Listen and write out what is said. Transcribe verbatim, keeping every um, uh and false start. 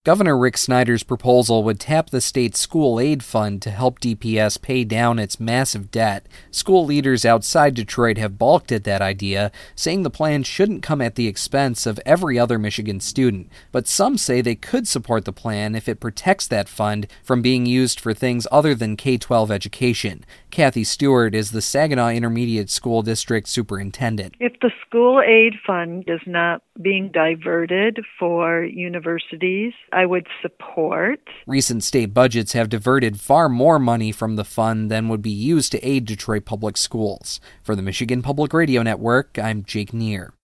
Governor Rick Snyder's proposal would tap the state's school aid fund to help D P S pay down its massive debt. School leaders outside Detroit have balked at that idea, saying the plan shouldn't come at the expense of every other Michigan student. But some say they could support the plan if it protects that fund from being used for things other than K twelve education. Kathy Stewart is the Saginaw Intermediate School District Superintendent. If the school aid fund is not being diverted for universities, I would support. Recent state budgets have diverted far more money from the fund than would be used to aid Detroit public schools. For the Michigan Public Radio Network, I'm Jake Neer.